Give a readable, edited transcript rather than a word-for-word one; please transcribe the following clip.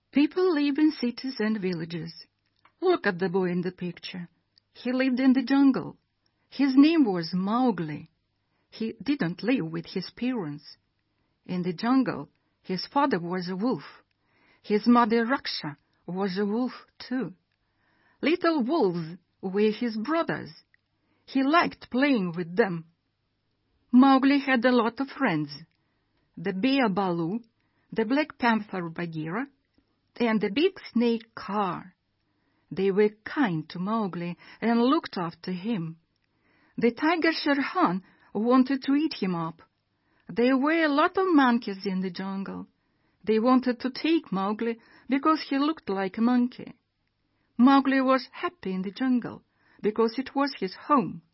People live in cities and villages. Look at the boy in the picture. He lived in the jungle. His name was Mowgli. He didn't live with his parents. In the jungle, his father was a wolf. His mother Raksha was a wolf too. Little wolves were his brothers. He liked playing with them. Mowgli had a lot of friends. The bear Baloo, the black panther Bagheera, and the big snake Kaa. They were kind to Mowgli and looked after him. The tiger Shere Khan wanted to eat him up. There were a lot of monkeys in the jungle. They wanted to take Mowgli because he looked like a monkey. Mowgli was happy in the jungle because it was his home.